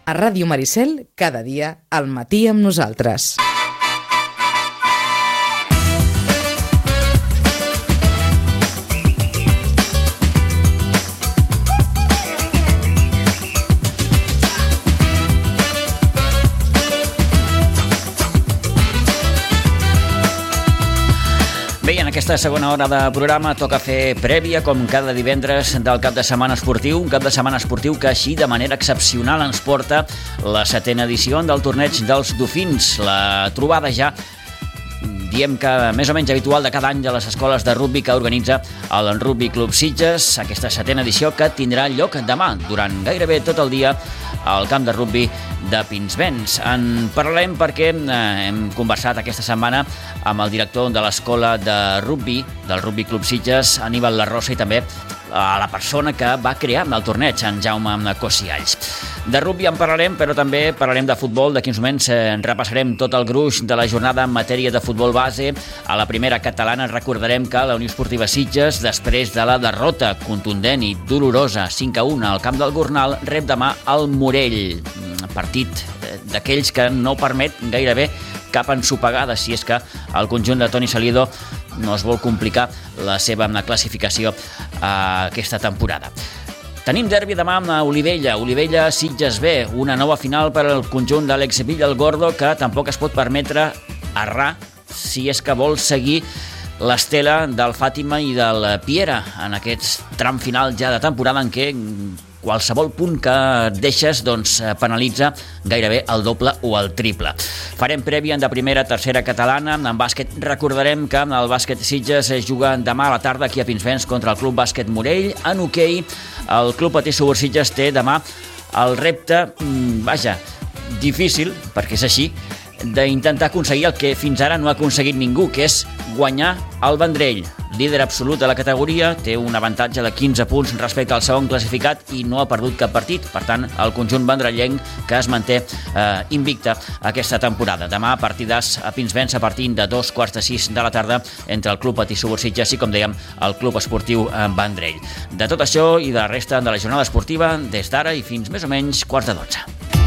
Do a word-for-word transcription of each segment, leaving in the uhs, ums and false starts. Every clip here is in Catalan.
A Ràdio Maricel, cada dia, al matí amb nosaltres. Bé, en aquesta segona hora de programa toca fer prèvia, com cada divendres, del cap de setmana esportiu. Un cap de setmana esportiu que així, de manera excepcional, ens porta la setena edició del torneig dels Dofins. La trobada ja, diem que més o menys habitual de cada any de les escoles de rugbi que organitza el Rugby Club Sitges. Aquesta setena edició que tindrà lloc demà, durant gairebé tot el dia, al camp de rugbi de Pinsbens. En parlarem perquè eh, hem conversat aquesta setmana amb el director de l'escola de rugbi, del Rugby Club Sitges, Aníbal Larrosa, i també a la persona que va crear el torneig, en Jaume Cosialls. De rugbi en parlarem, però també parlarem de futbol. D'aquí uns moments eh, repassarem tot el gruix de la jornada en matèria de futbol base. A la primera catalana recordarem que la Unió Esportiva Sitges, després de la derrota contundent i dolorosa cinc a u al camp del Gornal, rep demà el Morell. Partit d'aquells que no permet gairebé cap ensopegada, si és que el conjunt de Toni Salido no es vol complicar la seva classificació a aquesta temporada. Tenim derbi demà amb Olivella, Olivella Sitges B, una nova final per al conjunt d'Àlex Villalgordo, que tampoc es pot permetre errar si és que vol seguir l'estela del Fàtima i del Piera en aquest tram final ja de temporada en què qualsevol punt que deixes doncs, penalitza gairebé el doble o el triple. Farem prèvia de primera, tercera catalana. En bàsquet recordarem que el bàsquet Sitges es juga demà a la tarda aquí a Pinsbens contra el Club Bàsquet Morell. En hoquei, el Club Patí Subur Sitges té demà el repte, vaja, difícil, perquè és així, d'intentar aconseguir el que fins ara no ha aconseguit ningú, que és guanyar el Vendrell. Líder absolut de la categoria, té un avantatge de quinze punts respecte al segon classificat i no ha perdut cap partit. Per tant, el conjunt vendrellenc que es manté eh, invicte aquesta temporada. Demà, partidàs a Pinsbens a partir de dos quarts de sis de la tarda entre el Club Patí Subur Sitges i, com dèiem, el Club Esportiu Vendrell. De tot això i de la resta de la jornada esportiva, des d'ara i fins més o menys quarts de dotze.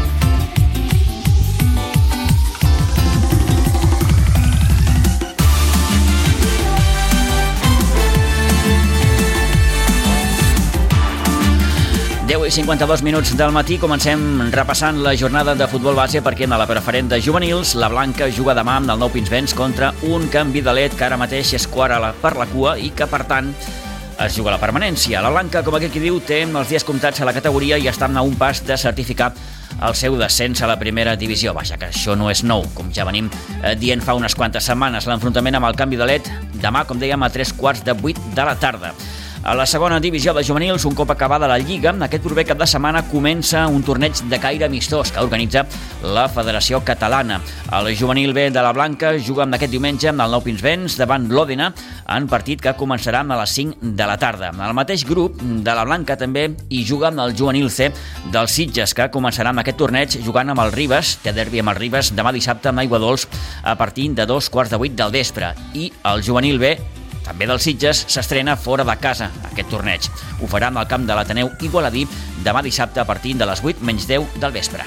deu i cinquanta-dos minuts del matí, comencem repassant la jornada de futbol base perquè en la preferent de juvenils la Blanca juga demà amb el Nou Pinsbens contra un Canvidalet que ara mateix és quart per la cua i que, per tant, es juga la permanència. La Blanca, com aquell qui diu, té els dies comptats a la categoria i està a un pas de certificar el seu descens a la primera divisió. Vaja, que això no és nou, com ja venim eh, dient fa unes quantes setmanes. L'enfrontament amb el Canvidalet demà, com dèiem, a tres quarts de vuit de la tarda. A la segona divisió de juvenils, un cop acabada la Lliga, aquest proper cap de setmana comença un torneig de caire amistós que organitza la Federació Catalana. El juvenil B de la Blanca juga aquest diumenge amb el Nou Pinsbens davant l'Òdena en partit que començarà a les cinc de la tarda. El mateix grup de la Blanca també hi juga amb el juvenil C dels Sitges, que començarà amb aquest torneig jugant amb el Ribes, té derbi amb el Ribes demà dissabte amb Aiguadols a partir de dos quarts de vuit del vespre. I el juvenil B també del Sitges s'estrena fora de casa aquest torneig. Ho farà en el camp de l'Ateneu Igualadí demà dissabte a partir de les vuit menys deu del vespre.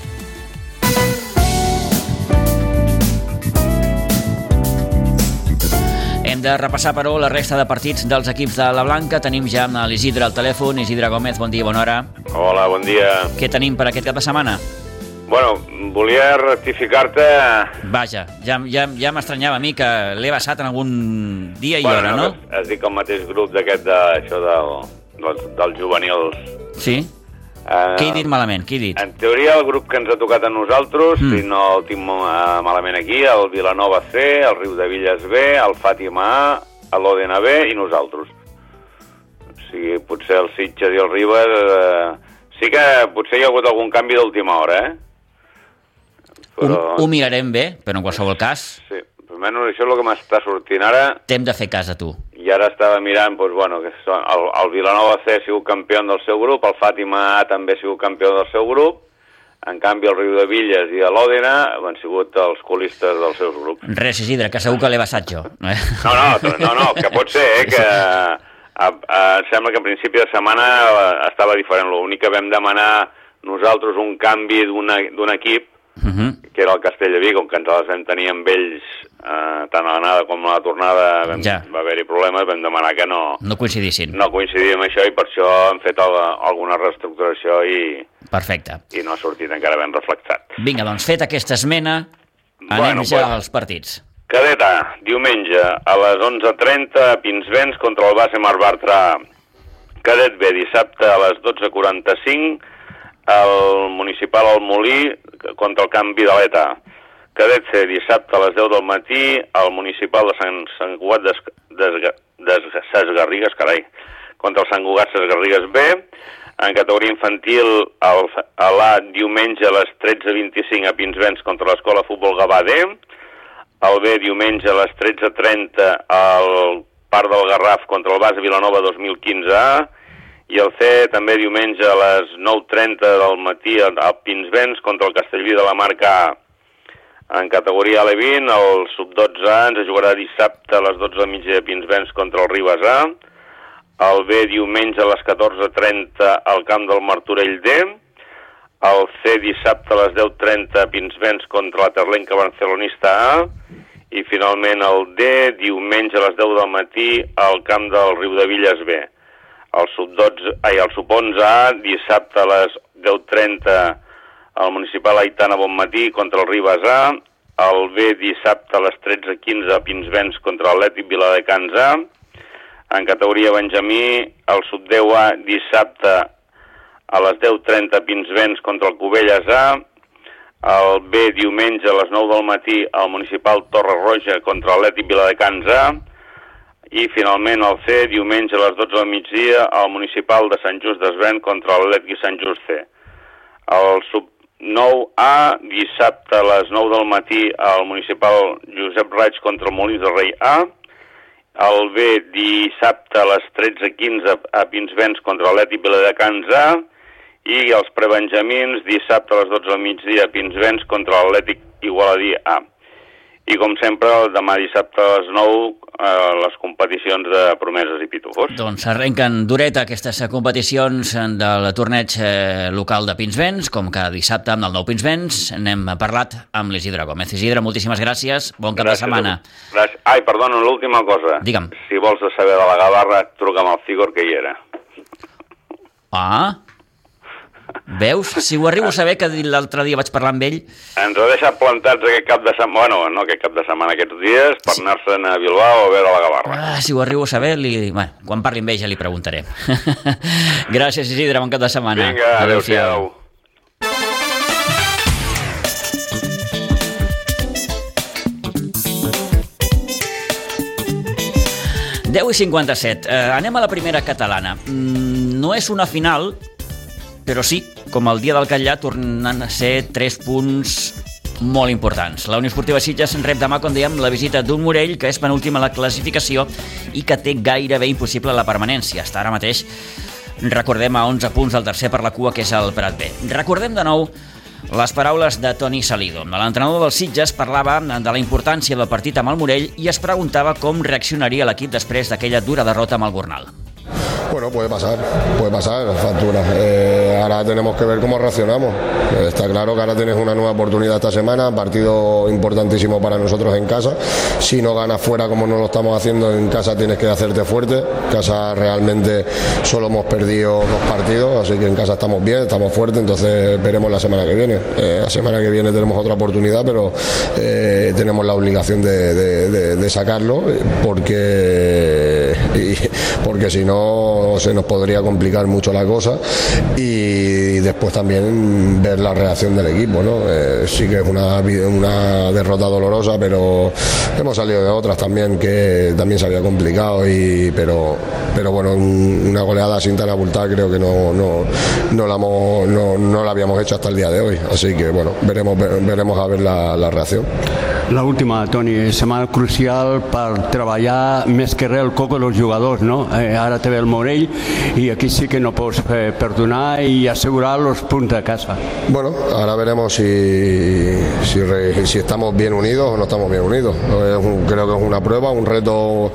Hem de repassar, però, la resta de partits dels equips de la Blanca. Tenim ja l'Isidre al telèfon. Isidre Gómez, bon dia, bona hora. Hola, bon dia. Què tenim per aquest cap de setmana? Bueno, volia rectificar-te... Vaja, ja, ja, ja m'estranyava a mi que l'he basat en algun dia i bueno, hora, no? no? Es dic el mateix grup d'aquest, de, això del, del, dels juvenils. Sí? Uh, Què he dit malament? Què he dit? En teoria, el grup que ens ha tocat a nosaltres, mm. si no el tinc uh, malament aquí, el Vilanova C, el Riudevilles B, el Fàtima A, l'Òdena B i nosaltres. O sigui, potser el Sitges i el Ribes... Uh, sí que potser hi ha hagut algun canvi d'última hora, eh? Però... Ho, ho mirarem bé, però en qualsevol cas... Sí, almenys això és el que m'està sortint ara. T'hem de fer cas a tu. I ara estava mirant, doncs, bueno, que el, el Vilanova C ha sigut campió del seu grup, el Fàtima A també ha sigut campió del seu grup, en canvi el Riudevilles i l'Òdena han sigut els colistes dels seus grups. Res, Isidre, que segur que l'he basat jo. Eh? No, no, no, no, que pot ser, eh, que a, a, em sembla que a principi de setmana estava diferent. L'únic que vam demanar nosaltres un canvi d'un equip, uh -huh. que era el Castellví, com que ens les vam tenir amb ells, eh, tant a l'anada com a la tornada, vam, ja. va haver-hi problemes, vam demanar que no... No coincidissin. No coincidim amb això, i per això hem fet el, alguna reestructuració i... Perfecte. I no ha sortit encara ben reflectat. Vinga, doncs, fet aquesta esmena, anem bueno, ja pues, als partits. Cadeta, diumenge, a les onze trenta, Pinsbens contra el Base Mar Bartra. Cadet B, dissabte a les dotze quaranta-cinc, el Municipal al Molí contra el Camp Vidaleta. Cadet C, dissabte a les deu del matí, el Municipal de Sant, Sant Cugat des, des, des Ses carai, contra el Sant Cugat Ses Garrigues B. En categoria infantil, el, a l'A, diumenge a les tretze vint-i-cinc a Pinsbens contra l'Escola Futbol Gavà D. El B, diumenge a les tretze trenta al Parc del Garraf contra el Base Vilanova dos mil quinze A. I el C, també diumenge a les nou trenta del matí al Pinsbens contra el Castellví de la Marca A. En categoria A L vint, el sub dotze A ens jugarà dissabte a les dotze del migdia a Pinsbens contra el Ribes A. El B, diumenge a les catorze trenta al Camp del Martorell D. El C, dissabte a les deu trenta a Pinsbens contra la Terlenca Barcelonista A. I finalment el D, diumenge a les deu del matí al Camp del Riudevilles B. El sub dotze, ai, el sub onze A, dissabte a les deu trenta al Municipal Aitana Bonmatí contra el Ribes A. El B, dissabte a les tretze quinze a Pinsbens contra l'Atlètic Viladecans A. En categoria Benjamí, el sub deu A, dissabte a les deu trenta a Pinsbens contra el Cubelles A. El B, diumenge a les nou del matí al Municipal Torre Roja contra l'Atlètic Viladecans A. I finalment el C, diumenge a les dotze del migdia al Municipal de Sant Just Desvern contra l'Atlètic Sant Just C. El sub nou A, dissabte a les nou del matí al Municipal Josep Raig contra el Molins de Rei A. El B, dissabte a les tretze quinze a Pinsbens contra l'Atlètic Viladecans A. I els prebenjamins, dissabte a les dotze del migdia a Pinsbens contra l'Atlètic Igualadí A. I com sempre, demà dissabte a les nou, eh, les competicions de promeses i pitufos. Doncs arrenquen dureta aquestes competicions del torneig eh, local de Pinsbens, com cada dissabte amb el nou Pinsbens. N'hem parlat amb l'Isidre Gómez. Isidre, moltíssimes gràcies. Bon cap gràcies de setmana. Gràcies. Ai, perdona, l'última cosa. Digue'm. Si vols saber de la Gavarra, truca'm al Figor, que hi era. Ah... Veus? Si ho arribo a saber, que l'altre dia vaig parlar amb ell... Ens ha deixat plantats aquest cap de setmana, bueno, no aquest cap de setmana, aquests dies, per sí. anar-se'n a Bilbao a veure la Gavarra. Ah, si ho arribo a saber, li... bueno, quan parli amb ell ja li preguntaré. Gràcies, Isidre, bon cap de setmana. Vinga, adéu-siau. deu i cinquanta-set. Eh, anem a la primera catalana. Mm, no és una final... però sí, com el dia del Catllà, tornen a ser tres punts molt importants. La Unió Esportiva Sitges rep demà, com dèiem, la visita d'un Morell, que és penúltima a la classificació i que té gairebé impossible la permanència. Està ara mateix, recordem, a onze punts del tercer per la cua, que és el Prat B. Recordem de nou les paraules de Toni Salido. L'entrenador del Sitges parlava de la importància del partit amb el Morell i es preguntava com reaccionaria l'equip després d'aquella dura derrota amb el Gornal. Bueno, puede pasar, puede pasar factura. Eh, ahora tenemos que ver cómo reaccionamos. Eh, está claro que ahora tienes una nueva oportunidad esta semana, partido importantísimo para nosotros en casa. Si no ganas fuera como no lo estamos haciendo en casa, tienes que hacerte fuerte. En casa realmente solo hemos perdido dos partidos, así que en casa estamos bien, estamos fuertes, entonces veremos la semana que viene. Eh, la semana que viene tenemos otra oportunidad, pero eh, tenemos la obligación de, de, de, de sacarlo, porque, y, porque si no se nos podría complicar mucho la cosa, y después también ver la reacción del equipo, ¿no? Eh, sí que es una, una derrota dolorosa, pero hemos salido de otras también que también se había complicado, y, pero, pero bueno, una goleada sin tan abultada creo que no, no, no, la hemos, no, no la habíamos hecho hasta el día de hoy, así que bueno, veremos, veremos a ver la, la reacción. La última, Toni, setmana crucial per treballar més que res el coco dels jugadors, no? Eh, ara té el Morell Morell, y aquí sí que no pots eh, perdonar y asegurar los puntos de casa. Bueno, ahora veremos si, si, re, si estamos bien unidos o no estamos bien unidos. Es un, creo que es una prueba, un reto,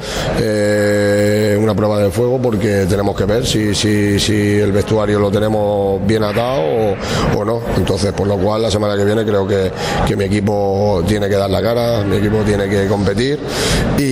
eh, una prueba de fuego, porque tenemos que ver si, si, si el vestuario lo tenemos bien atado o, o no. Entonces, por lo cual, la semana que viene creo que, que mi equipo tiene que dar la cara, mi equipo tiene que competir y,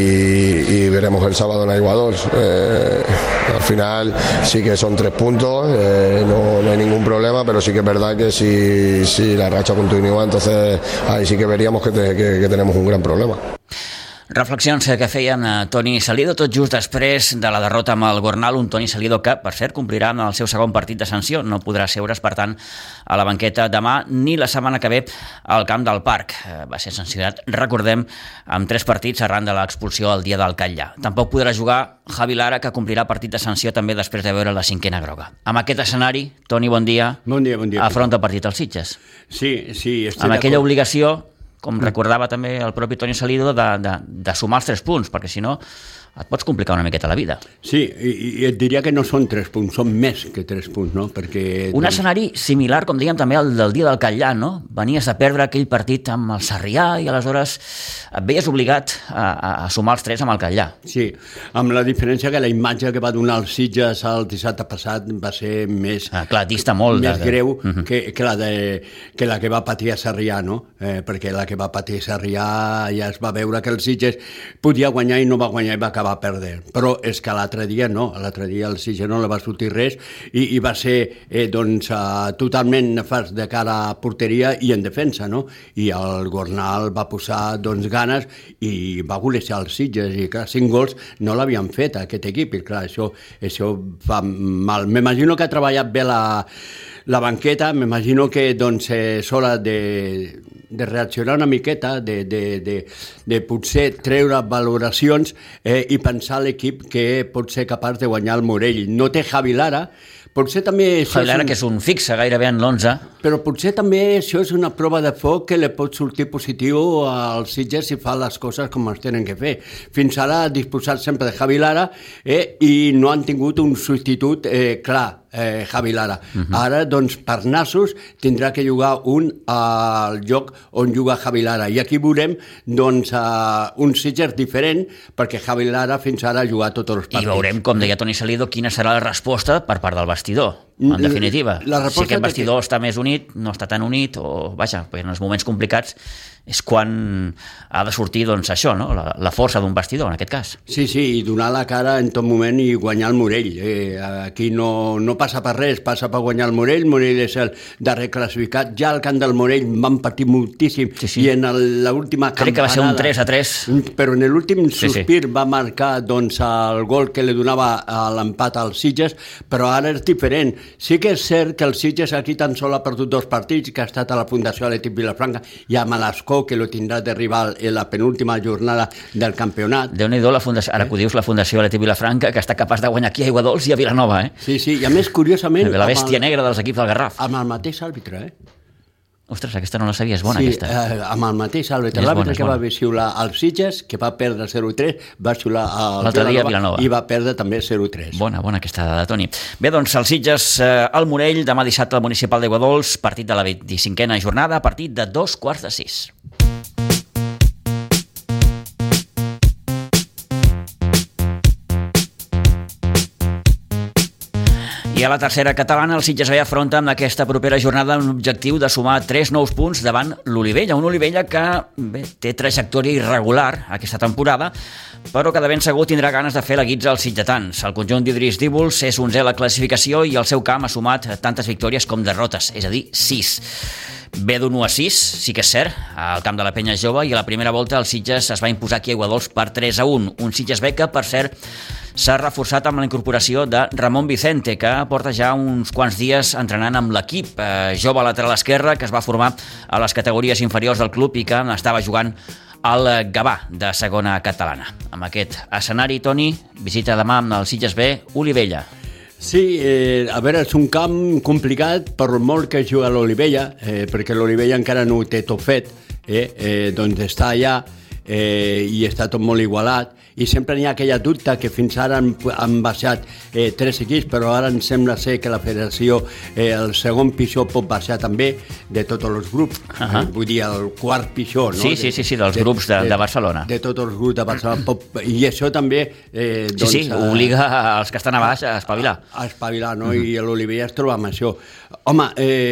y veremos el sábado en Aiguadols. Eh, al final sí que son tres puntos, eh, no, no hay ningún problema, pero sí que es verdad que si, si la racha continúa, entonces ahí sí que veríamos que, te, que, que tenemos un gran problema. Reflexions que feien Toni Salido tot just després de la derrota amb el Gornal, un Toni Salido que, per cert, complirà en el seu segon partit de sanció. No podrà seure's, per tant, a la banqueta demà ni la setmana que ve al camp del Parc. Va ser sancionat, recordem, amb tres partits arran de l'expulsió el dia del Catllà. Tampoc podrà jugar Javi Lara, que complirà partit de sanció també després de veure la cinquena groga. Amb aquest escenari, Toni, bon dia. Bon dia, bon dia. Afronta el partit als Sitges. Sí, sí, estic amb aquella obligació, com recordava també el propi Toni Salido, de, de, de sumar els tres punts, perquè si no et pots complicar una miqueta la vida. Sí, i, i et diria que no són tres punts, són més que tres punts, no? Perquè... Un escenari similar, com dèiem també, al del dia del Catllà, no? Venies de perdre aquell partit amb el Sarrià i aleshores et veies obligat a, a sumar els tres amb el Catllà. Sí, amb la diferència que la imatge que va donar els Sitges el dissabte passat va ser més... Ah, clar, dista molt. Més de... greu uh-huh. que, que, la de, que la que va patir a Sarrià, no? Eh, perquè la que va patir a Sarrià ja es va veure que el Sitges podia guanyar i no va guanyar i va acabar perdent. Però és que l'altre dia no, l'altre dia el Sitges no li va sortir res i, i va ser eh, doncs, uh, totalment nefast de cara a porteria i en defensa, no? I el Gornal va posar doncs, ganes i va golejar els Sitges i clar, cinc gols no l'havien fet aquest equip i clar, això, això fa mal. M'imagino que ha treballat bé la, la banqueta, m'imagino que doncs, és hora de de reaccionar una miqueta, de, de, de, de potser treure valoracions eh, i pensar a l'equip que pot ser capaç de guanyar el Morell. No té Javi Lara, potser també... Javi Lara, un... que és un fixe gairebé en l'onze. Però potser també això és una prova de foc que li pot sortir positiu als Sitges si fa les coses com es tenen que fer. Fins ara ha disposat sempre de Javi Lara eh, i no han tingut un substitut eh, clar. Eh, Javi Lara. Uh-huh. Ara, doncs, per nassos, tindrà que jugar un al lloc on juga Javi Lara. I aquí veurem, doncs, uh, un Sitges diferent, perquè Javi Lara fins ara ha jugat tots els partits. I veurem, com deia Toni Salido, quina serà la resposta per part del vestidor, en definitiva. La si aquest vestidor que... està més unit, no està tan unit, o, vaja, en els moments complicats és quan ha de sortir, doncs, això, no? La, la força d'un vestidor, en aquest cas. Sí, sí, i donar la cara en tot moment i guanyar el Morell. Eh, aquí no, no passa per res, passa per guanyar el Morell. Morell és el darrer classificat. Ja al camp del Morell van patir moltíssim sí, sí. i en l'última campanada... Crec que va ser un tres a tres. Però en l'últim sospir sí, sí. va marcar doncs, el gol que li donava l'empat als Sitges, però ara és diferent. Sí que és cert que el Sitges aquí tan sol ha perdut dos partits, que ha estat a la Fundació Atlètic Vilafranca i a Malascó, que lo tindrà de rival en la penúltima jornada del campionat. Déu-n'hi-do, la fundació, ara que ho dius, la Fundació Atlètic Vilafranca, que està capaç de guanyar aquí a Aiguadols i a Vilanova, eh? Sí, sí, i a més, curiosament... La bèstia el, negra dels equips del Garraf. Amb el mateix àrbitre, eh? Ostres, aquesta no la sabia, és bona, sí, aquesta. Sí, eh, amb el mateix àrbitre. L'àrbitre que va xiular als Sitges, que va perdre zero tres, va xiular al Vilanova, Vilanova i va perdre també zero tres. Bona, bona aquesta dada, Toni. Bé, doncs, els Sitges eh, al Morell, demà dissabte al Municipal d'Aiguadols, partit de la vint-i-cinquena jornada, partit de dos quarts de sis. I a la tercera catalana, el Sitges B afronta amb aquesta propera jornada un objectiu de sumar tres nous punts davant l'Olivella. Un Olivella que bé, té trajectòria irregular aquesta temporada, però que de ben segur tindrà ganes de fer la guitza als sitgetans. El conjunt d'Idris Díbols és onzè a la classificació i el seu camp ha sumat tantes victòries com derrotes, és a dir, sis. Ve d'un u a sis, sí que és cert, al camp de la Penya Jove, i a la primera volta el Sitges es va imposar aquí a Aiguadols per tres a un. Un Sitges B que, per cert, s'ha reforçat amb la incorporació de Ramon Vicente, que porta ja uns quants dies entrenant amb l'equip. Eh, jove lateral esquerre, que es va formar a les categories inferiors del club i que estava jugant al Gavà de segona catalana. Amb aquest escenari, Toni, visita demà amb el Sitges B Olivella. Sí, eh, a veure, és un camp complicat per molt que juga l'Olivella, eh, perquè l'Olivella encara no ho té tot fet, eh, eh, doncs està allà eh, i està tot molt igualat, i sempre n'hi ha aquella dubte que fins ara han, han baixat eh, tres equips, però ara em sembla ser que la federació, eh, el segon pitjor pot baixar també de tots els grups, uh -huh. eh, vull dir, el quart pitjor, no? Sí, sí, sí, sí dels de, grups de, de, de Barcelona. De, de tots els grups de Barcelona, pot, i això també... Eh, doncs, sí, sí, obliga als que estan a baix a espavilar. A, a espavilar, no? Uh -huh. I a l'Olivella es troba amb això. Home,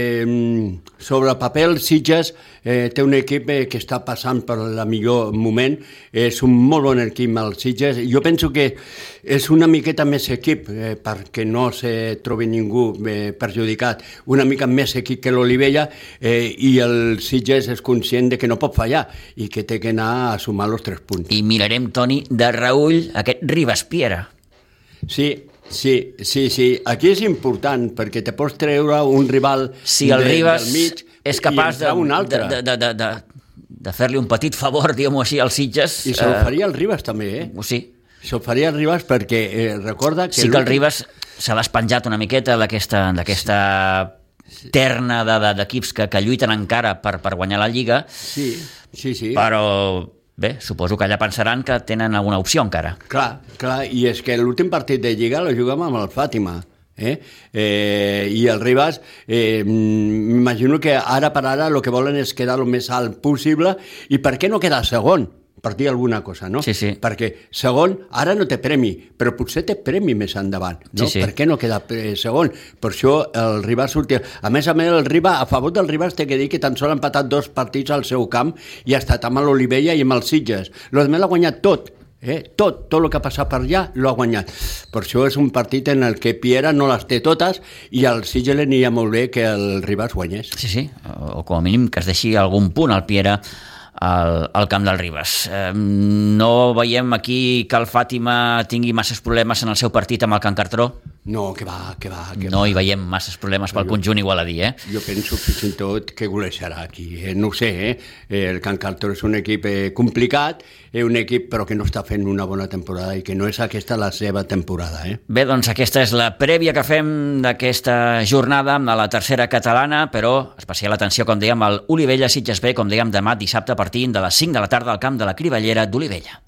eh, sobre el paper, el Sitges eh, té un equip eh, que està passant per el millor moment, és un molt bon equip el Sitges. Jo penso que és una miqueta més equip, eh, perquè no se trobi ningú eh, perjudicat, una mica més equip que l'Olivella, eh, i el Sitges és conscient de que no pot fallar i que té que anar a sumar els tres punts. I mirarem, Toni, de reull aquest Ribes Piera. Sí, sí, sí, sí. Aquí és important perquè te pots treure un rival si el de, Ribes del mig és capaç de, un altre. de, de, de, de, de fer-li un petit favor, diguem-ho així, als Sitges. I se'l faria el Ribes també, eh? Sí. Se'l faria el Ribes perquè eh, recorda que... Sí que el Ribes s'ha despenjat una miqueta d'aquesta terna d'equips de, de, que, que lluiten encara per, per guanyar la Lliga. Sí, sí, sí. Però... Bé, suposo que allà pensaran que tenen alguna opció encara. Clar, clar, i és que l'últim partit de Lliga lo juguem amb el Fàtima, eh? Eh, i el Ribes, eh, m'imagino que ara per ara el que volen és quedar el més alt possible, i per què no quedar segon? Per dir alguna cosa, no? Sí, sí. Perquè segon ara no té premi, però potser té premi més endavant, no? Sí, sí. Per què no queda segon? Per això el Ribas sortia... A més a més, el Ribas, a favor del Ribas té que dir que tan sols ha empatat dos partits al seu camp i ha estat amb l'Olivella i amb els Sitges. L'Odemel l'ha guanyat tot, eh? tot, tot el que ha passat per allà l'ha guanyat. Per això és un partit en el que Piera no les té totes i al Sitges li aniria molt bé que el Ribas guanyés. Sí, sí, o com a mínim que es deixi algun punt al Piera al, al camp del Ribes. Eh, no veiem aquí que el Fàtima tingui masses problemes en el seu partit amb el Can Cartró? No, que va, que va. Que no va. hi veiem masses problemes pel jo, conjunt igualadí, eh? Jo penso fins i tot que goleixarà aquí, eh? No ho sé, eh? El Can Cartró és un equip eh, complicat, eh, un equip però que no està fent una bona temporada i que no és aquesta la seva temporada, eh? Bé, doncs aquesta és la prèvia que fem d'aquesta jornada a la tercera catalana, però especial atenció, com dèiem, al Olivella Sitges B, com dèiem, demà dissabte a partir de les cinc de la tarda al camp de la Crivellera d'Olivella.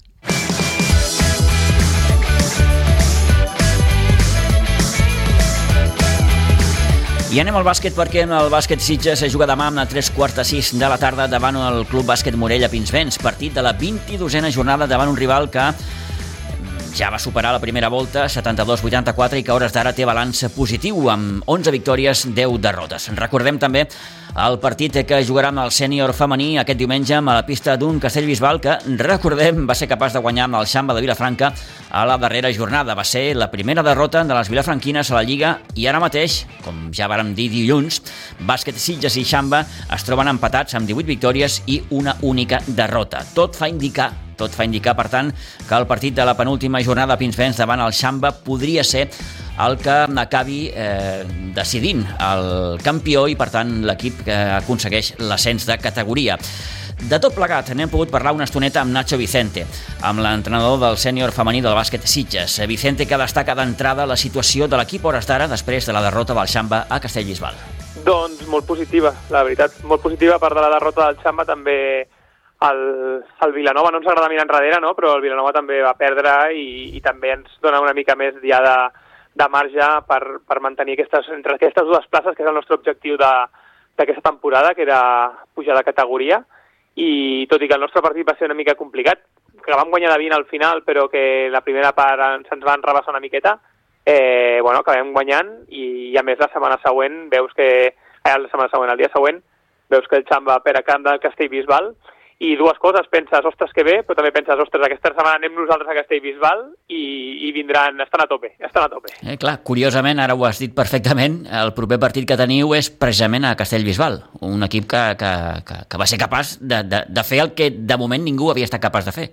I anem al bàsquet perquè el bàsquet Sitges es juga demà a tres quarts de sis de la tarda davant el Club Bàsquet Morella Pinsbens, partit de la vint-i-dosena jornada davant un rival que ja va superar la primera volta, setanta-dos vuitanta-quatre, i que a hores d'ara té balanç positiu amb onze victòries, deu derrotes. Recordem també el partit que jugarà amb el sènior femení aquest diumenge a la pista d'un Castellbisbal que, recordem, va ser capaç de guanyar amb el Xamba de Vilafranca a la darrera jornada. Va ser la primera derrota de les vilafranquines a la Lliga i ara mateix, com ja vàrem dir dilluns, Bàsquet Sitges i Xamba es troben empatats amb divuit victòries i una única derrota. Tot fa indicar Tot fa indicar, per tant, que el partit de la penúltima jornada a Pinsbens davant el Xamba podria ser el que acabi eh, decidint el campió i, per tant, l'equip que aconsegueix l'ascens de categoria. De tot plegat, n'hem pogut parlar una estoneta amb Nacho Vicente, amb l'entrenador del sènior femení del bàsquet Sitges. Vicente, que destaca d'entrada la situació de l'equip hores d'ara després de la derrota del Xamba a Castellbisbal. Doncs molt positiva, la veritat, molt positiva. A part de la derrota del Xamba, també el, el Vilanova no ens agrada mirar enrere, no? Però el Vilanova també va perdre i, i també ens dona una mica més ja de, de marge per, per mantenir aquestes, entre aquestes dues places, que és el nostre objectiu d'aquesta temporada, que era pujar de categoria. I tot i que el nostre partit va ser una mica complicat, que vam guanyar de vint al final, però que la primera part se'ns van rebassar una miqueta, eh, bueno, acabem guanyant i, i a més la setmana següent veus que, eh, la setmana següent, el dia següent, veus que el Xamba per a camp del Castellbisbal. I dues coses, penses, ostres, que bé, però també penses, ostres, aquesta setmana anem nosaltres a Castellbisbal i, i vindran, estan a tope, estan a tope. Eh, clar, curiosament, ara ho has dit perfectament, el proper partit que teniu és precisament a Castellbisbal, un equip que, que, que, que va ser capaç de, de, de fer el que de moment ningú havia estat capaç de fer.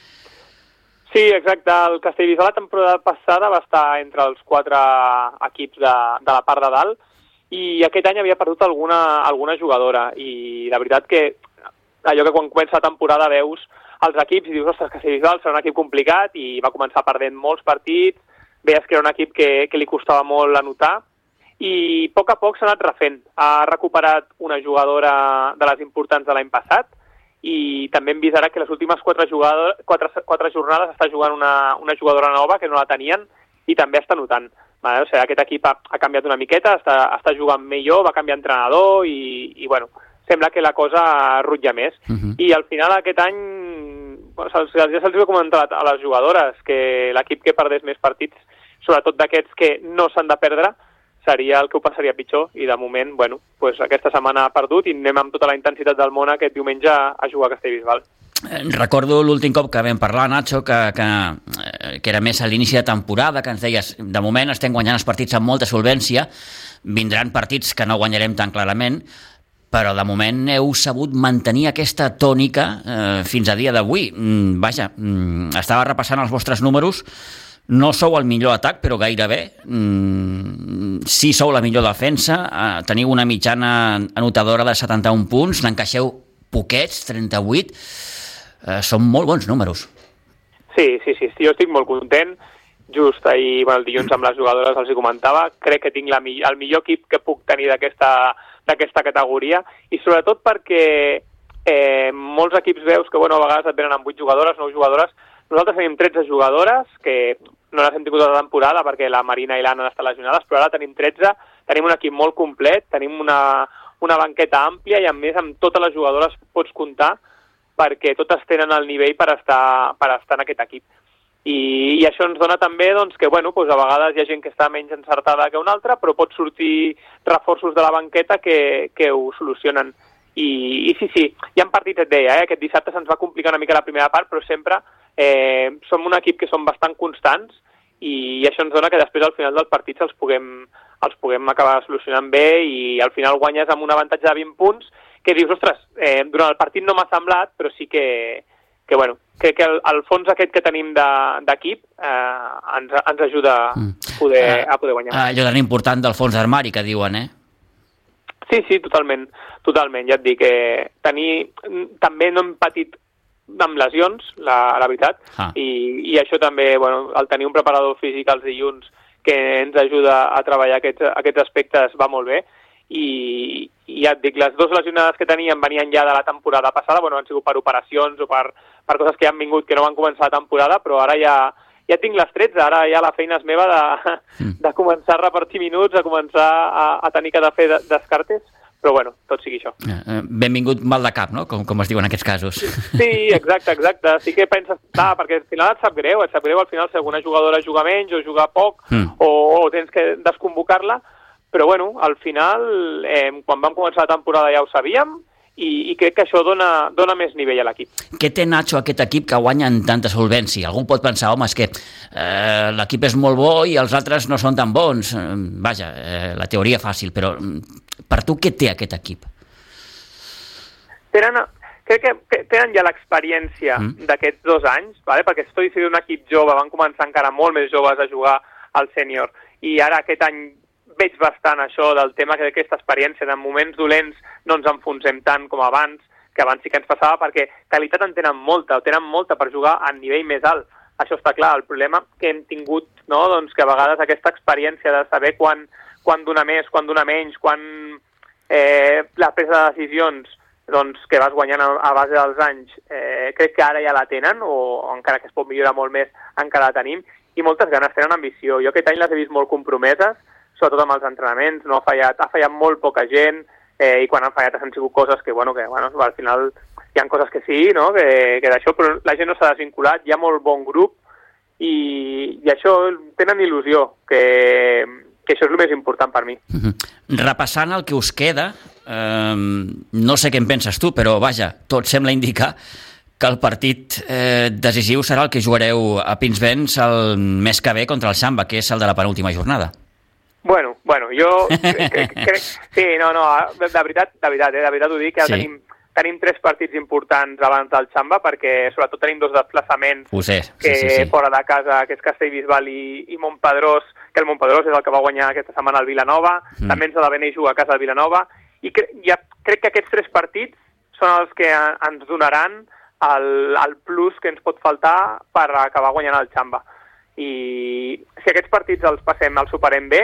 Sí, exacte, el Castellbisbal la temporada passada va estar entre els quatre equips de, de la part de dalt i aquest any havia perdut alguna, alguna jugadora i la veritat que allò que quan comença la temporada veus els equips i dius, ostres, Castellbisbal serà un equip complicat i va començar perdent molts partits, veies que era un equip que, que li costava molt anotar i a poc a poc s'ha anat refent. Ha recuperat una jugadora de les importants de l'any passat i també hem vist ara que les últimes quatre, jugador, quatre, quatre jornades està jugant una, una jugadora nova que no la tenien i també està notant. Vale? O sigui, aquest equip ha, ha canviat una miqueta, està, està jugant millor, va canviar entrenador i, i bueno, sembla que la cosa rutlla més. Uh-huh. I al final aquest any bueno, se'ls, ja se'ls va comentar a les jugadores que l'equip que perdés més partits, sobretot d'aquests que no s'han de perdre, seria el que ho passaria pitjor, i de moment, bueno, pues aquesta setmana ha perdut i anem amb tota la intensitat del món aquest diumenge a jugar a Castellbisbal. Recordo l'últim cop que vam parlar, Nacho, que, que, que era més a l'inici de temporada, que ens deies, de moment estem guanyant els partits amb molta solvència, vindran partits que no guanyarem tan clarament, però de moment heu sabut mantenir aquesta tònica eh, fins a dia d'avui. Mm, vaja, mm, estava repassant els vostres números. No sou el millor atac, però gairebé. Mm, sí sou la millor defensa. Eh, teniu una mitjana anotadora de setanta-un punts. N'encaixeu poquets, trenta-vuit. Eh, són molt bons números. Sí, sí, sí. Jo estic molt content. Just ahir, bueno, el dilluns amb les jugadores els hi comentava. Crec que tinc la, el millor equip que puc tenir d'aquesta d'aquesta categoria. I sobretot perquè eh, molts equips veus que bueno, a vegades et venen amb vuit jugadores, nou jugadores. Nosaltres tenim tretze jugadores, que no les hem tingut tota la temporada perquè la Marina i l'Anna han estat lesionades, però ara tenim tretze, tenim un equip molt complet, tenim una, una banqueta àmplia i a més amb totes les jugadores pots comptar perquè totes tenen el nivell per estar, per estar en aquest equip. I, i això ens dona també doncs, que bueno, doncs a vegades hi ha gent que està menys encertada que una altra, però pot sortir reforços de la banqueta que, que ho solucionen. I, I sí, sí, hi ha partits, et deia, eh? Aquest dissabte se'ns va complicar una mica la primera part, però sempre eh, som un equip que som bastant constants i, i això ens dona que després al final dels partits els puguem, els puguem acabar solucionant bé i al final guanyes amb un avantatge de vint punts que dius, ostres, eh, durant el partit no m'ha semblat, però sí que, que bueno, crec que el, el fons aquest que tenim d'equip de, eh, ens, ens ajuda a poder, a poder guanyar. Allò tan important del fons d'armari que diuen, eh? Sí, sí, totalment, totalment. Ja et dic que tenir... També no hem patit amb lesions, la, la veritat, ah. I, i això també, bueno, el tenir un preparador físic els dilluns que ens ajuda a treballar aquests, aquests aspectes va molt bé. I, i ja et dic, les dues lesionades que teníem venien ja de la temporada passada, bueno, han sigut per operacions o per, per coses que han vingut que no van començar la temporada, però ara ja, ja tinc les tretze, ara ja la feina és meva de, mm. de començar a repartir minuts, a començar a, a tenir que de fer descartes, però bueno, tot sigui això. Benvingut mal de cap, no?, com, com es diu en aquests casos. Sí, exacte, exacte. Sí que penses, ah, perquè al final et sap greu, et sap greu al final si alguna jugadora juga menys o juga poc mm. o, o tens que desconvocar-la, però bueno, al final, eh, quan vam començar la temporada ja ho sabíem i, i crec que això dona, dona més nivell a l'equip. Què té, Nacho, aquest equip que guanya en tanta solvència? Algú pot pensar, home, és que eh, l'equip és molt bo i els altres no són tan bons. Vaja, eh, la teoria fàcil, però per tu què té aquest equip? Tenen, crec que, que tenen ja l'experiència mm. d'aquests dos anys, vale? Perquè estoy sent un equip jove, van començar encara molt més joves a jugar al sènior, i ara aquest any veig bastant això del tema que aquesta experiència, en moments dolents no ens enfonsem tant com abans, que abans sí que ens passava, perquè qualitat en tenen molta, o tenen molta per jugar a nivell més alt. Això està clar, el problema que hem tingut, no? Doncs que a vegades aquesta experiència de saber quan, quan donar més, quan donar menys, quan eh, la presa de decisions doncs, que vas guanyant a, a base dels anys, eh, crec que ara ja la tenen, o, o encara que es pot millorar molt més, encara la tenim, i moltes ganes, tenen ambició. Jo aquest any les he vist molt compromeses, sobretot amb els entrenaments, no ha fallat, ha fallat molt poca gent, eh, i quan han fallat han sigut coses que, bueno, que bueno, al final hi ha coses que sí, no? que, que d'això, però la gent no s'ha desvinculat, hi ha molt bon grup, i, i això tenen il·lusió, que, que això és el més important per mi. Uh-huh. Repassant el que us queda, eh, no sé què en penses tu, però vaja, tot sembla indicar que el partit eh, decisiu serà el que jugareu a Pinsbens el mes que ve contra el Xamba, que és el de la penúltima jornada. Bueno, bueno, jo crec, crec, sí, no, no, de, de veritat, de veritat, eh, de veritat ho dic, que sí. tenim, tenim tres partits importants abans del Xamba, perquè sobretot tenim dos desplaçaments sé, que sí, sí, sí. fora de casa, que és Castellbisbal i, i Montpedrós, que el Montpedrós és el que va guanyar aquesta setmana al Vilanova, mm. també ens ha de venir a jugar a casa del Vilanova, i cre ja, crec que aquests tres partits són els que ens donaran el, el plus que ens pot faltar per acabar guanyant el Xamba. I si aquests partits els passem, els superem bé,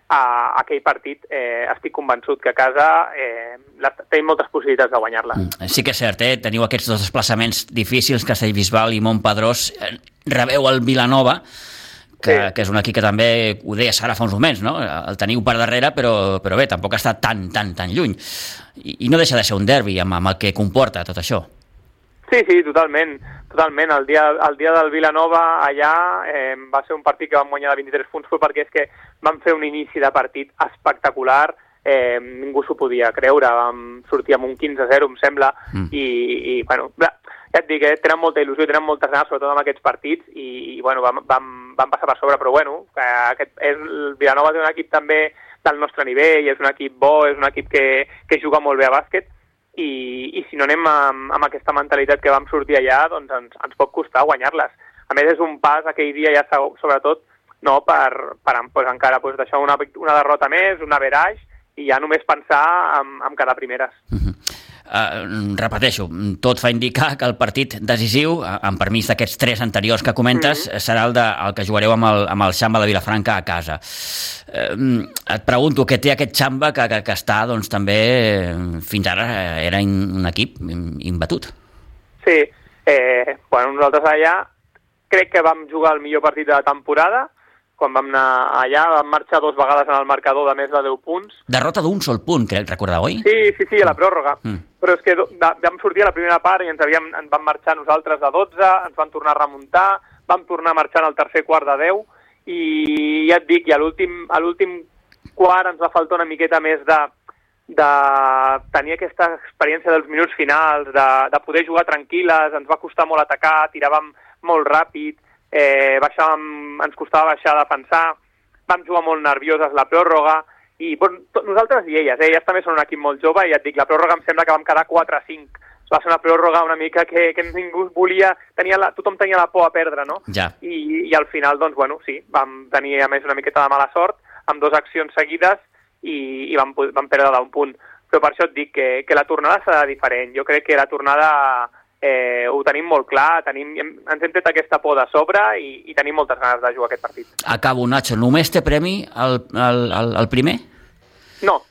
a aquell partit eh, estic convençut que a casa eh, la, tenim moltes possibilitats de guanyar-la. Sí que és cert, eh? Teniu aquests dos desplaçaments difícils, Castellbisbal i Montpedrós. Rebeu el Vilanova, que, sí. que és un equip que també ho deies ara fa uns moments, no? El teniu per darrere, però, però bé, tampoc està tan, tan, tan lluny. I, i no deixa de ser un derbi amb, amb el que comporta tot això. Sí, sí, totalment, totalment. El dia, el dia del Vilanova allà eh, va ser un partit que vam guanyar de vint-i-tres punts, però perquè és que vam fer un inici de partit espectacular, eh, ningú s'ho podia creure, vam sortir amb un quinze a zero, em sembla, mm. i, i, bueno, ja et dic, eh, tenen molta il·lusió, tenen moltes ganes, sobretot amb aquests partits, i, i bueno, vam, vam, vam passar per sobre, però bueno, que aquest, és, el Vilanova és un equip també del nostre nivell, és un equip bo, és un equip que, que juga molt bé a bàsquet, I, i si no anem amb, amb aquesta mentalitat que vam sortir allà, doncs ens, ens pot costar guanyar-les. A més, és un pas aquell dia ja sobretot no, per, per pues, encara pues, deixar una, una derrota més, un average, i ja només pensar en, en quedar primeres. Uh-huh. Uh, repeteixo, tot fa indicar que el partit decisiu, amb permís d'aquests tres anteriors que comentes, mm-hmm. serà el, de, el que jugareu amb el, amb el Xamba de Vilafranca a casa. Uh, et pregunto, què té aquest Xamba que, que, que està, doncs, també, fins ara era in, un equip imbatut? Sí, eh, bueno, nosaltres allà crec que vam jugar el millor partit de la temporada. Quan vam anar allà, vam marxar dues vegades en el marcador de més de deu punts. Derrota d'un sol punt, crec recordar, oi? Sí, sí, sí, a la pròrroga. Mm. Però és que vam sortir a la primera part i ens, havíem, ens vam marxar nosaltres de dotze, ens van tornar a remuntar, vam tornar a marxar en el tercer quart de deu, i ja et dic, i a l'últim, a l'últim quart ens va faltar una miqueta més de, de tenir aquesta experiència dels minuts finals, de, de poder jugar tranquil·les, ens va costar molt atacar, tiràvem molt ràpid, Eh, baixàvem, ens costava baixar de pensar, vam jugar molt nervioses la pròrroga, i bon, to, nosaltres i elles, eh, elles també són un equip molt jove, i ja et dic, la pròrroga em sembla que vam quedar quatre a cinc, va ser una pròrroga una mica que, que ningú volia, tenia la, tothom tenia la por a perdre, no? Ja. I, i al final, doncs, bueno, sí, vam tenir a més una miqueta de mala sort, amb dues accions seguides, i, i vam, vam perdre d'un punt. Però per això et dic que, que la tornada serà diferent. Jo crec que la tornada eh, ho tenim molt clar, tenim, ens hem tret aquesta por de sobre i, i tenim moltes ganes de jugar aquest partit. Acabo, Nacho. Només té premi el, el, el, el primer? No.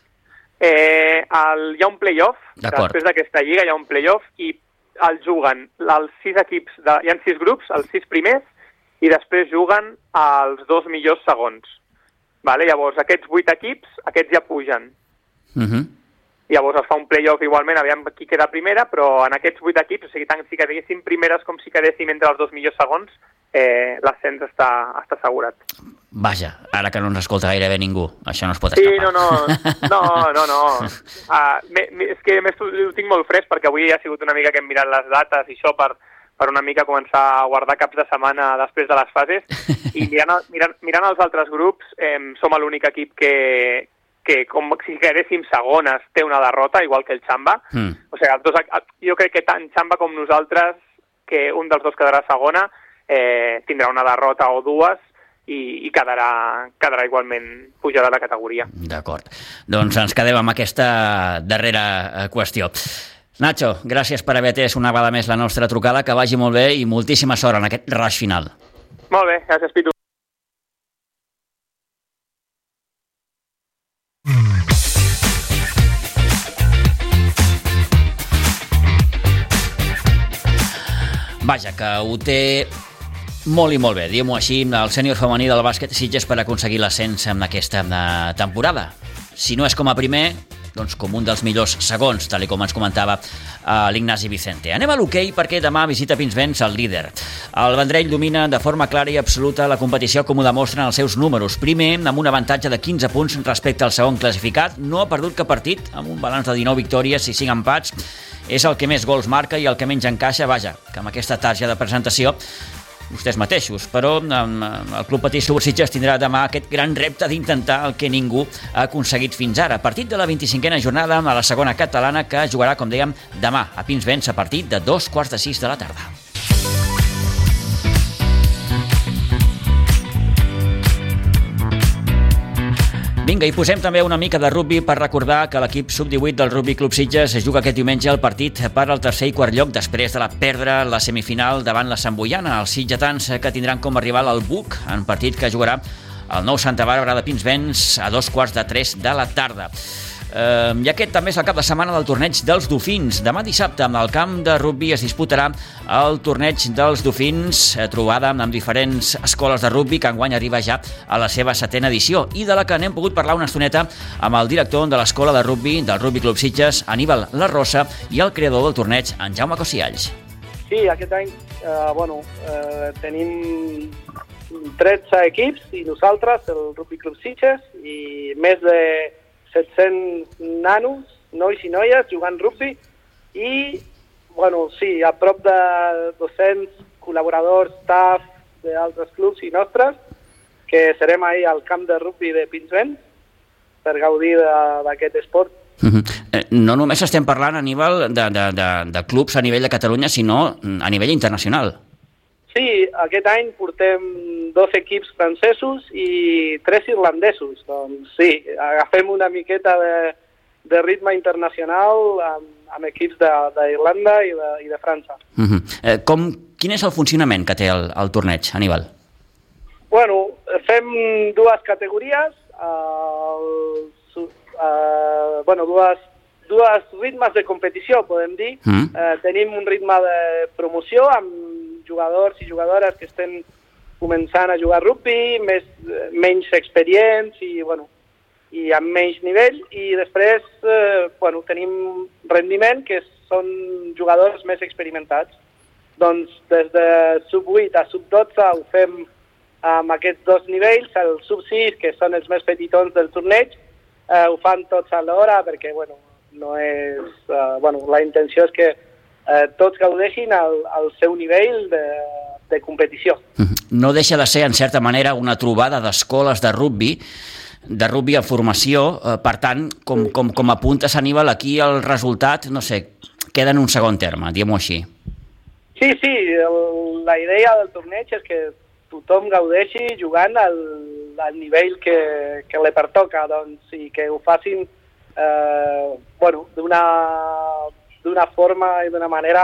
Eh, el, hi ha un play-off, després d'aquesta lliga hi ha un play-off i el juguen els sis equips, de, hi ha sis grups, els sis primers, i després juguen els dos millors segons. Vale? Llavors, aquests vuit equips, aquests ja pugen. Uh-huh. Llavors es fa un play-off igualment, aviam qui queda primera, però en aquests vuit equips, o sigui, tant si quedéssim primeres com si quedéssim entre els dos millors segons, eh, l'ascens està, està assegurat. Vaja, ara que no ens escolta gairebé ningú, això no es pot escapar. Sí, no, no, no, no, no. Uh, me, me, és que més ho tinc molt fresc perquè avui ha sigut una mica que hem mirat les dates i això per, per una mica començar a guardar caps de setmana després de les fases i mirant, mirant, mirant els altres grups eh, som l'únic equip que, que com si quedéssim segones té una derrota, igual que el Xamba. Mm. O sigui, els dos, jo crec que tant Xamba com nosaltres, que un dels dos quedarà segona, eh, tindrà una derrota o dues, i, i quedarà, quedarà igualment pujada la categoria. D'acord. Doncs ens quedem amb aquesta darrera qüestió. Nacho, gràcies per haver atès una vegada més la nostra trucada, que vagi molt bé i moltíssima sort en aquest rush final. Molt bé, gràcies, Pitu. Vaja, que ho té molt i molt bé, diguem-ho així, el sènior femení del bàsquet Sitges per aconseguir l'ascens en aquesta temporada. Si no és com a primer, doncs com un dels millors segons, tal com ens comentava uh, l'Ignasi Vicente. Anem a l'hoquei perquè demà visita Pinsbens el líder. El Vendrell domina de forma clara i absoluta la competició com ho demostren els seus números. Primer, amb un avantatge de quinze punts respecte al segon classificat, no ha perdut cap partit, amb un balanç de dinou victòries i cinc empats. És el que més gols marca i el que menys encaixa, vaja, que amb aquesta targeta de presentació vostès mateixos, però el Club Patí Sitges tindrà demà aquest gran repte d'intentar el que ningú ha aconseguit fins ara. Partit de la vint-i-cinquena jornada a la segona catalana que jugarà, com dèiem, demà a Pinsbens a partir de dos quarts de sis de la tarda. Vinga, i posem també una mica de rugbi per recordar que l'equip sub divuit del Rugby Club Sitges juga aquest diumenge el partit per al tercer i quart lloc després de la perdre la semifinal davant la Santboiana. Els sitgetans que tindran com a rival el Buc en partit que jugarà al nou Santa Bàrbara de Pinsbens a dos quarts de tres de la tarda. Eh, I aquest també és el cap de setmana del torneig dels Dofins. Demà dissabte, al camp de rugbi, es disputarà el torneig dels Dofins, eh, trobada amb diferents escoles de rugbi, que enguany arriba ja a la seva setena edició, i de la que n'hem pogut parlar una estoneta amb el director de l'escola de rugbi del Rugby Club Sitges, Aníbal La Rosa, i el creador del torneig, en Jaume Cosialls. Sí, aquest any eh, bueno, eh, tenim tretze equips i nosaltres, el Rugby Club Sitges, i més de set-cents nanos, nois i noies jugant rugby, i bueno, sí, a prop de dos-cents col·laboradors, staff d'altres clubs i nostres, que serem ahir al camp de rugby de Pinsbens per gaudir d'aquest esport. Uh-huh. Eh, no només estem parlant, Aníbal, de, de, de, de clubs a nivell de Catalunya, sinó a nivell internacional. Sí, aquest any portem dos equips francesos i tres irlandesos. Doncs sí, agafem una miqueta de, de ritme internacional amb, amb equips d'Irlanda i, de, i de França. Uh-huh. eh, com, quin és el funcionament que té el, el torneig, Aníbal? Bueno, fem dues categories, el, uh, bueno, dues, dues ritmes de competició, podem dir. Uh-huh. Uh, tenim un ritme de promoció amb jugadors i jugadores que estem començant a jugar rugby, més, menys experients i, bueno, i amb menys nivell, i després eh, bueno, tenim rendiment, que són jugadors més experimentats. Doncs des de sub vuit a sub dotze ho fem amb aquests dos nivells, el sub sis, que són els més petitons del torneig, eh, ho fan tots a l'hora perquè bueno, no és, eh, bueno, la intenció és que Eh, tots gaudeixin al, al seu nivell de, de competició. No deixa de ser, en certa manera, una trobada d'escoles de rugby, de rugby en formació, eh, per tant, com, com, com apuntes, Aníbal, aquí el resultat, no sé, queda en un segon terme, diguem-ho així. Sí, sí, el, la idea del torneig és que tothom gaudeixi jugant al, al nivell que, que li pertoca, doncs, i que ho facin eh, bueno, d'una d'una forma i d'una manera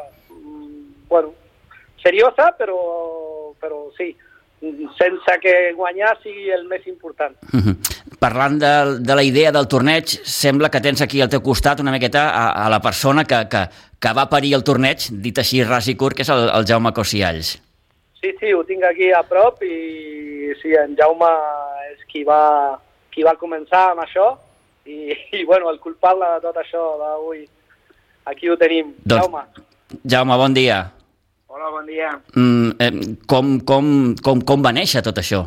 bueno, seriosa, però, però sí, sense que guanyar sigui el més important. Uh-huh. Parlant de, de la idea del torneig, sembla que tens aquí al teu costat una miqueta a, a la persona que, que, que va parir el torneig, dit així ras i curt, que és el, el Jaume Cosialls. Sí, sí, ho tinc aquí a prop i sí, en Jaume és qui va, qui va començar amb això i, i bueno, el culpable de tot això d'avui. Aquí ho tenim. Doncs, Jaume. Jaume, bon dia. Hola, bon dia. Mm, eh, com, com, com, com va néixer tot això?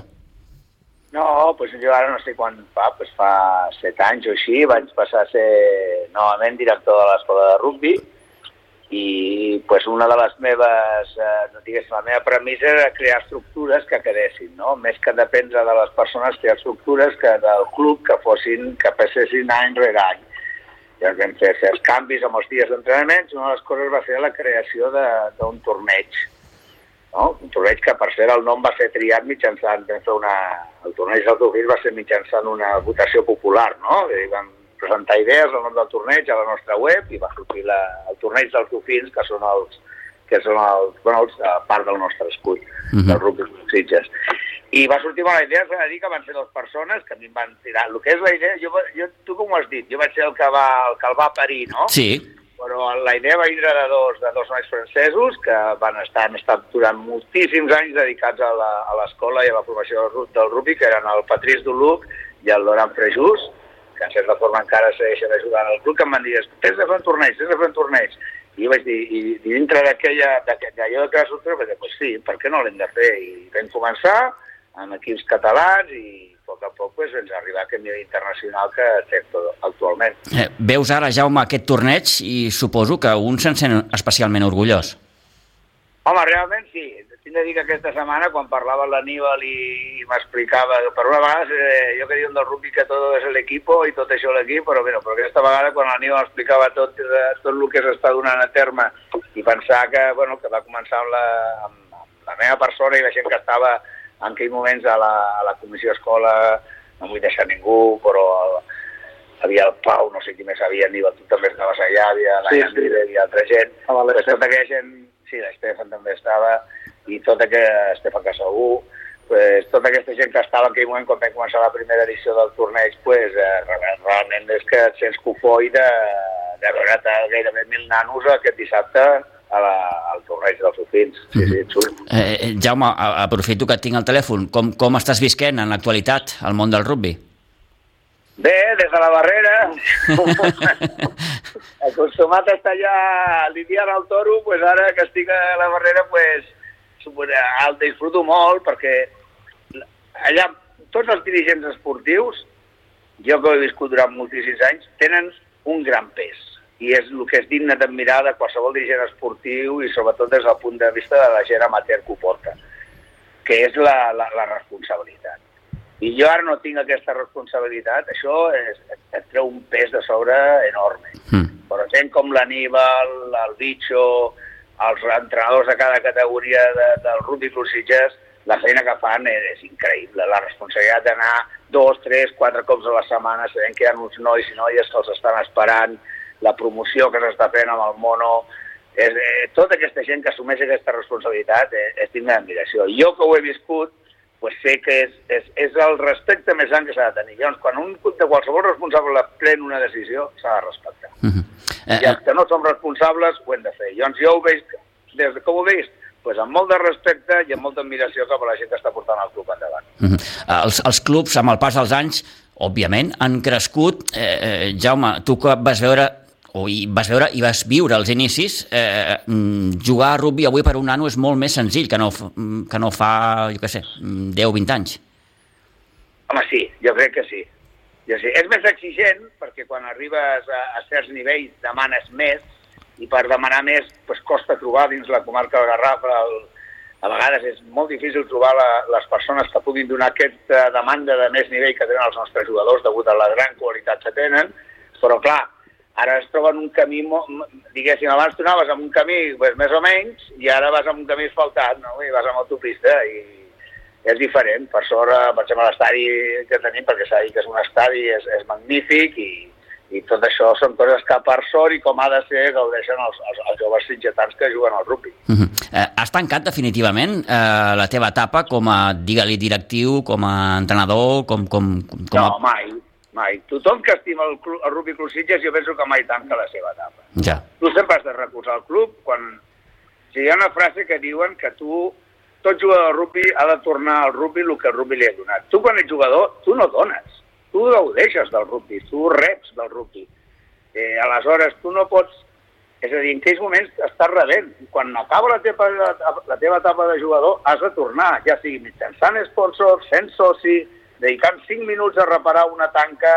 No, doncs jo ara no sé quan fa, doncs fa set anys o així, vaig passar a ser novament director de l'escola de rugby i doncs una de les meves, eh, no diguéssim, la meva premissa era crear estructures que quedessin, no? Més que dependre de les persones, crear estructures que del club que fossin, que passessin any rere any. Ja vam fer certs canvis amb els dies d'entrenaments, una de les coses va ser la creació d'un torneig. No? Un torneig que, per cert, el nom va ser triat mitjançant, vam fer una... El torneig dels Dofins va ser mitjançant una votació popular, no? I vam presentar idees al nom del torneig a la nostra web i va sortir la... el torneig dels Dofins, que són els que són els, bueno, els, part del nostre escut, uh-huh. del Rugby Club Sitges. I va sortir amb la idea, s'ha de dir que van ser dues persones que a mi em van tirar. El que és la idea, jo, jo, tu com ho has dit, jo vaig ser el que, va, el que el va parir, no? Sí. Però la idea va vindre de dos, de dos nois francesos que van estar, han estat durant moltíssims anys dedicats a l'escola i a la formació del, del rugby, que eren el Patrice Duluc i el Laurent Frejus, que en certa forma encara segueixen ajudant al club, que em van dir, tens de fer un torneig, tens de fer un torneig. I jo vaig dir, i, i dintre d'aquella, d'allò de crear estructura, vaig dir, pues sí, per què no l'hem de fer? I vam començar amb equips catalans i a poc a poc pues, ens arriba a aquest nivell internacional que té actualment. Eh, veus ara, Jaume, aquest torneig i suposo que un se'n sent especialment orgullós. Home, realment sí. Tinc de dir que aquesta setmana, quan parlava l'Aníbal i m'explicava, per una vegada, eh, jo que diuen del rugby que tot és l'equip i tot això l'equip, però, bueno, però aquesta vegada quan l'Aníbal explicava tot, tot el que s'està donant a terme i pensar que, bueno, que va començar amb la, amb, amb la meva persona i la gent que estava en aquells moments a la, a la comissió escola, no vull deixar ningú, però el, havia el Pau, no sé qui més havia, Aníbal, tu també estaves allà, havia la sí, Jan sí. i altra gent, ah, vale, pues, tota aquella gent, sí, l'Estefan també estava, i tot aquest Estefan Casalú, pues, tota aquesta gent que estava en aquell moment quan vam començar la primera edició del torneig, pues, eh, realment és que et sents cofoi de, de veure gairebé mil nanos aquest dissabte a la, al torneig dels Ofins. Sí, sí, xulo. Eh, Jaume, aprofito que et tinc al telèfon. Com, com estàs visquent en l'actualitat al món del rugbi? Bé, des de la barrera, acostumat a estar allà lidiant al toro, pues ara que estic a la barrera, pues, el disfruto molt, perquè allà tots els dirigents esportius, jo que ho he viscut durant moltíssims anys, tenen un gran pes, i és el que és digne d'admirar de qualsevol dirigent esportiu i sobretot des del punt de vista de la gent amateur que ho porta, que és la, la, la responsabilitat. I jo ara no tinc aquesta responsabilitat, això és, et, et treu un pes de sobre enorme. Mm. Però gent com l'Aníbal, el Bicho, els entrenadors de cada categoria de, del Rugby Club Sitges, la feina que fan és, és increïble. La responsabilitat d'anar dos, tres, quatre cops a la setmana, sabent que hi ha uns nois i noies que els estan esperant, la promoció que s'està fent amb el mono, és, eh, tota aquesta gent que assumeix aquesta responsabilitat és, és digna d'admiració. Jo que ho he viscut, pues sé que és, és, és el respecte més gran que s'ha de tenir. Llavors, quan un de qualsevol responsable pren una decisió, s'ha de respectar. Uh-huh. eh, I els que no som responsables ho hem de fer. Llavors, jo ho veig, des de com ho veig, pues amb molt de respecte i amb molta admiració cap a la gent que està portant el club endavant. Uh-huh. els, els clubs, amb el pas dels anys, òbviament, han crescut. Eh, eh, Jaume, tu que vas veure o hi vas veure i vas viure els inicis, eh, jugar a rugby avui per un nano és molt més senzill que no, que no fa, jo què sé, deu o vint anys. Home, sí, jo crec que sí. Jo sí. És més exigent perquè quan arribes a, a certs nivells demanes més i per demanar més pues, costa trobar dins la comarca del Garraf. El, a vegades és molt difícil trobar la, les persones que puguin donar aquesta demanda de més nivell que tenen els nostres jugadors degut a la gran qualitat que tenen, però clar, ara es troben un camí, diguéssim, abans tu anaves amb un camí pues, més o menys i ara vas amb un camí asfaltat, no? I vas amb autopista i és diferent. Per sort, per exemple, l'estadi que tenim, perquè s'ha dit que és un estadi, és, és magnífic i, i tot això són coses que per sort i com ha de ser gaudeixen els, els, els joves sitgetans que juguen al rugby. Uh-huh. Eh, has tancat definitivament eh, la teva etapa com a, digue-li, directiu, com a entrenador, com, com, com a... No, mai. Mai. Tothom que estima el, club, el Rugby Club Sitges jo penso que mai tanca la seva etapa. Ja. Tu sempre has de recolzar el club quan... O sigui, hi ha una frase que diuen que tu, tot jugador de rugby ha de tornar al rugby el que el rugby li ha donat. Tu quan ets jugador, tu no dones. Tu gaudeixes del rugby, tu reps del rugby. Eh, aleshores, tu no pots... És a dir, en aquells moments estàs rebent. Quan acaba la teva, la teva etapa de jugador, has de tornar, ja sigui mitjançant sponsors, fent soci, dedicant cinc minuts a reparar una tanca,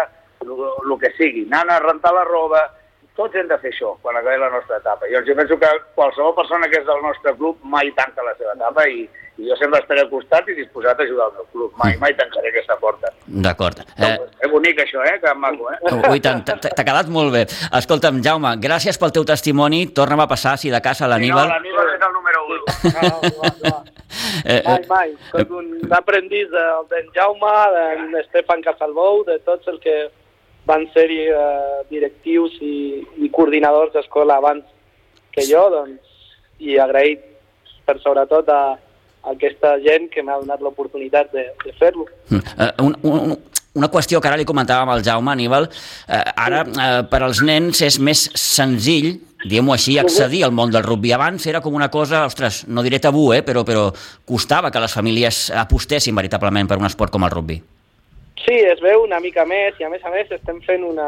el que sigui, anant a rentar la roba, tots hem de fer això quan acabi la nostra etapa. Jo, jo penso que qualsevol persona que és del nostre club mai tanca la seva etapa i, i jo sempre estaré al costat i disposat a ajudar el meu club. Mai, mai tancaré aquesta porta. D'acord. Eh... És bonic això, eh? Que maco, eh? Ui, tant, t'ha quedat molt bé. Escolta'm, Jaume, gràcies pel teu testimoni. Torna'm a passar, si de casa, a l'Aníbal. Sí, no, l'Aníbal és el número u. No, no, no. Eh, mai, mai. Soc un aprendiz d'en de Jaume, d'en Estefan Casalbou, de tots els que van ser-hi eh, directius i, i coordinadors d'escola abans que jo, doncs, i agraït per sobretot a, a aquesta gent que m'ha donat l'oportunitat de, de fer-lo. Uh, un, un, una qüestió que ara li comentàvem al Jaume, Aníbal, uh, ara uh, per als nens és més senzill, diguem-ho així, accedir al món del rugby. Abans era com una cosa, ostres, no diré tabú, eh, però, però costava que les famílies apostessin veritablement per un esport com el rugby. Sí, es veu una mica més i a més a més estem fent una,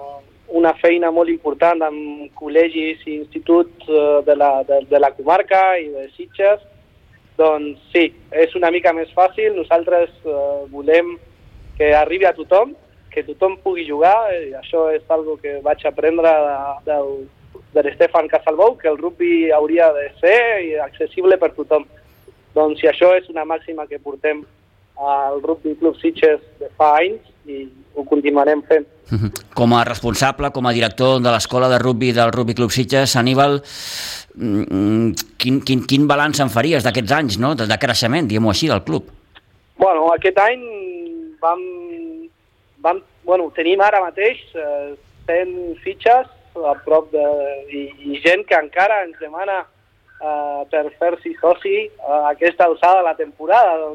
una feina molt important amb col·legis i instituts de la, de, de la comarca i de Sitges. Doncs sí, és una mica més fàcil. Nosaltres eh, volem que arribi a tothom, que tothom pugui jugar, i això és algo que vaig aprendre de, de, de Stefan Casalbou, que el rugby hauria de ser accessible per tothom. Doncs si això és una màxima que portem al Rugby Club Sitges de fa anys i ho continuarem fent. Com a responsable, com a director de l'escola de rugby del Rugby Club Sitges, Aníbal, quin, quin, quin balanç en faries d'aquests anys, no? de, de creixement, diguem-ho així, del club? Bueno, aquest any vam, vam, bueno, tenim ara mateix eh, cent fitxes a prop de, i, i gent que encara ens demana eh, per fer-s'hi soci a aquesta alçada de la temporada. Doncs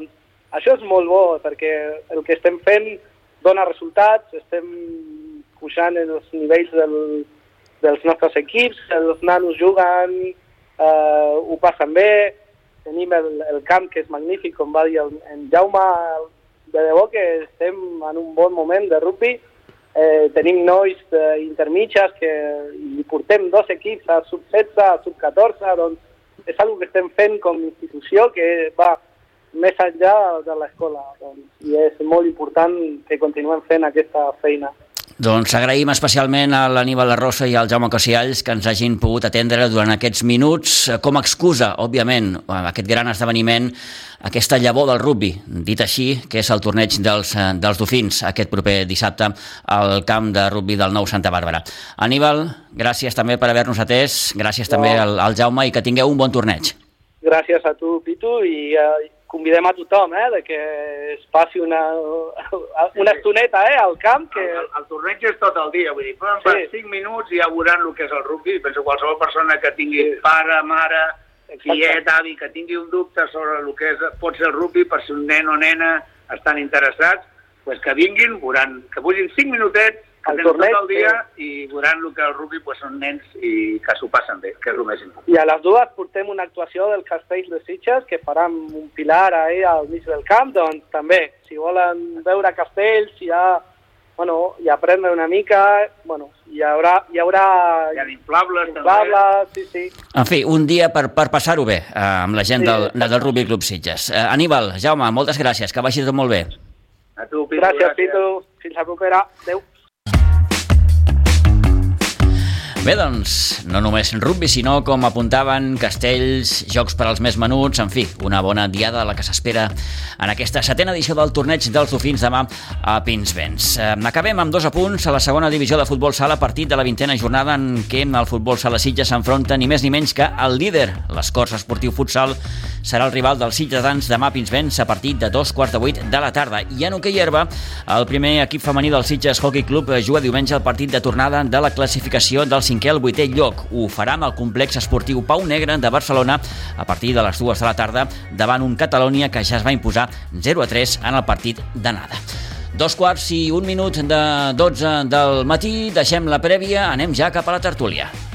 això és molt bo, perquè el que estem fent dona resultats, estem pujant en els nivells del, dels nostres equips, els nanos juguen, eh, ho passen bé, tenim el, el camp que és magnífic, com va dir el, en Jaume, de debò que estem en un bon moment de rugby, eh, tenim nois eh, intermitges que i portem dos equips a sub setze, a sub catorze, doncs és una que estem fent com a institució que va més enllà de l'escola, doncs, i és molt important que continuem fent aquesta feina. Doncs agraïm especialment a l'Aníbal Arrosa i al Jaume Cosialls que ens hagin pogut atendre durant aquests minuts com a excusa, òbviament, aquest gran esdeveniment, aquesta llavor del rugby, dit així, que és el torneig dels, dels Dofins aquest proper dissabte al camp de rugby del Nou Santa Bàrbara. Aníbal, gràcies també per haver-nos atès, gràcies no. també al, al Jaume i que tingueu un bon torneig. Gràcies a tu, Pitu, i uh, convidem a tothom eh, de que es passi una, una estoneta eh, al camp. Que... El, el, el torneig és tot el dia, vull dir, però en sí. cinc minuts ja veuran el que és el rugby. Penso qualsevol persona que tingui sí. pare, mare, fillet, avi, que tingui un dubte sobre el que és, pot ser el rugby, per si un nen o nena estan interessats, pues que vinguin, veuran, que puguin cinc minutets, que tenen tot el dia sí. i veuran el que el rugby pues, són nens i que s'ho passen bé, que és el més important. I a les dues portem una actuació del Castell de Sitges, que faran un pilar ahí al mig del camp, doncs també, si volen veure castells, ja, bueno, i aprendre una mica, bueno, hi haurà... Hi haurà hi ha inflables, inflables sí, sí. En fi, un dia per, per passar-ho bé eh, amb la gent sí. del, del Rugby Club Sitges. Eh, Aníbal, Jaume, moltes gràcies, que vagi tot molt bé. A tu, Pitu, gràcies, gràcies. Pitu. Fins la propera. Adéu. Bé, doncs, no només rugby, sinó, com apuntaven, castells, jocs per als més menuts, en fi, una bona diada a la que s'espera en aquesta setena edició del torneig dels Dofins demà a Pinsbens. Eh, acabem amb dos apunts a la segona divisió de futbol sala, partit de la vintena jornada en què el futbol sala Sitges s'enfronta ni més ni menys que el líder. L'Escorç Esportiu Futsal serà el rival dels sitgetans demà a Pinsbens a partir de dos quarts de vuit de la tarda. I en hoquei herba, el primer equip femení del Sitges Hockey Club juga diumenge el partit de tornada de la classificació del cinquè al vuitè lloc. Ho farà amb el complex esportiu Pau Negre de Barcelona a partir de les dues de la tarda davant un Catalunya que ja es va imposar zero a tres en el partit d'anada. Dos quarts i un minut de dotze del matí, deixem la prèvia, anem ja cap a la tertúlia.